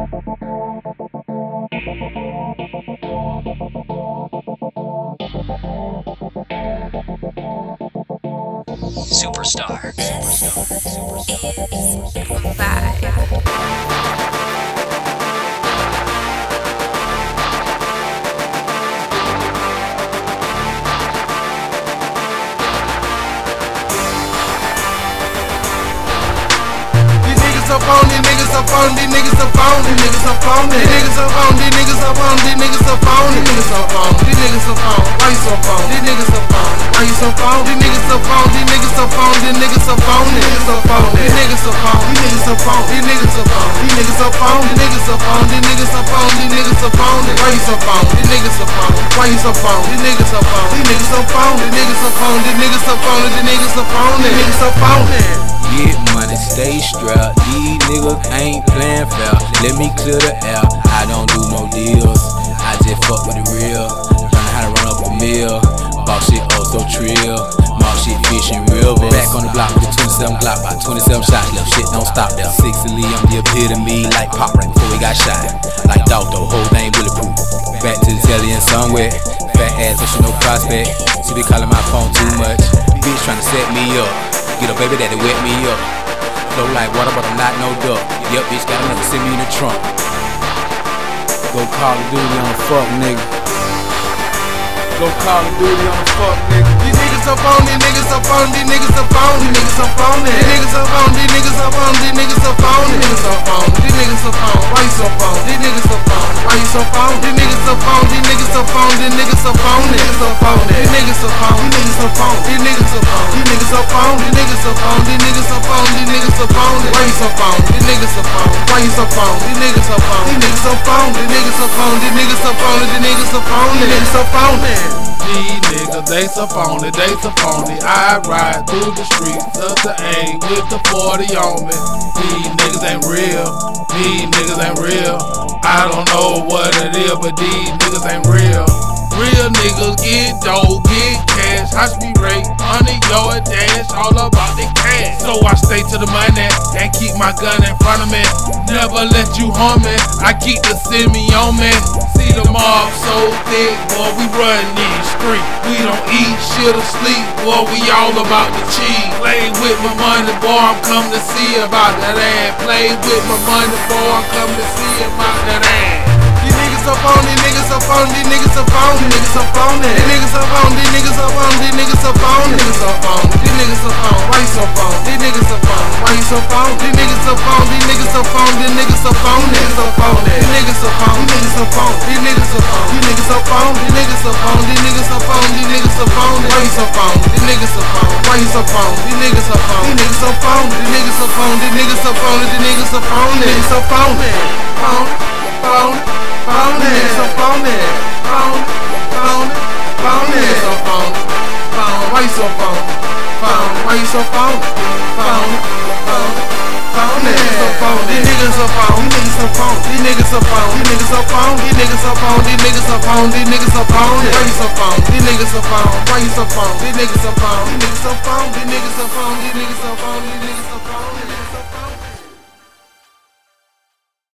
Superstar. This is Vibe. Up on these niggas up on these niggas up on these niggas up on these niggas up on these niggas up on these niggas up on these niggas up on these niggas up on why you so phone these niggas up on why you so phone these niggas up on these niggas up on these niggas up on these niggas up on these niggas up on these niggas up on these niggas up on these niggas up on these niggas up on these niggas up on these niggas up on why you so phone these niggas up on why you so phone these niggas up on these niggas up on these niggas up on these niggas up on these niggas up on these niggas up on Get money, stay strapped. These niggas ain't playing fair. Let me clear the air. I don't do no deals. I just fuck with the real. Learn how to run up a mill. Boss shit oh so trill. Moss shit fishing rivers. Back on the block with a 27 Glock. By 27 shots left. Shit don't stop there. 6 Lee, I'm the epitome. Like pop right before we got shot. Like Doctor, whole thing bulletproof. Back to the telly and somewhere. Fat ass, but she no prospect. She be calling my phone too much. Bitch trying to set me up. Get a baby daddy wet me up. Flow like water, but I'm not no duck. Yup, bitch, got enough to send me in the trunk. Go Call of Duty on the fuck nigga. Go Call of Duty on the fuck nigga. These niggas up on these niggas up on these niggas up on these niggas up on these niggas up on these niggas up on these niggas up on these niggas up on these niggas up on why you so phone these niggas up on why you so phone these niggas up on these niggas up on these niggas up on niggas up on these niggas up on these niggas up on these niggas up on these niggas up on these niggas up on these niggas up on these niggas up on why you so phone these niggas up on why you so phone these niggas up on these niggas up on these niggas up on these niggas up on these niggas up on these niggas up on These niggas, they so phony, they so phony. I ride through the streets of the A with the 40 on me. These niggas ain't real, these niggas ain't real. I don't know what it is, but these niggas ain't real. Real niggas get dough, get cash, watch me rate, 100-yard dash, all about the cash. So I stay to the money and keep my gun in front of me. Never let you harm me, I keep the semi on me. See the mob so thick, boy, we run these streets. We don't eat shit or sleep, boy, we all about the cheese. Play with my money, boy, I'm come to see about that ass. Play with my money, boy, I'm come to see about that ass. These niggas up on these niggas up on these niggas up on these niggas up on these niggas up on these niggas up on these niggas up on these niggas up on these niggas up on why you so phone these niggas up on why you so phone these niggas up on these niggas up on these niggas up on niggas up on these niggas up on these niggas up on these niggas up on these niggas up on these niggas up on these niggas up on these niggas up on why you so phone these niggas up on why you so phone these niggas up on these niggas up on these niggas up on these niggas up on these niggas up on these niggas up on phone phone phone it, so phone it, phone it, so phone, why you so phone, why you so phone it, so phone, these niggas so phone, these niggas so phone, these niggas so phone, these niggas so phone, these niggas so phone, these niggas so phone, these niggas so phone, why you so phone, these niggas so phone, why you so phone, these niggas so phone, these niggas so phone, these niggas so phone, these niggas so phone, these niggas so phone.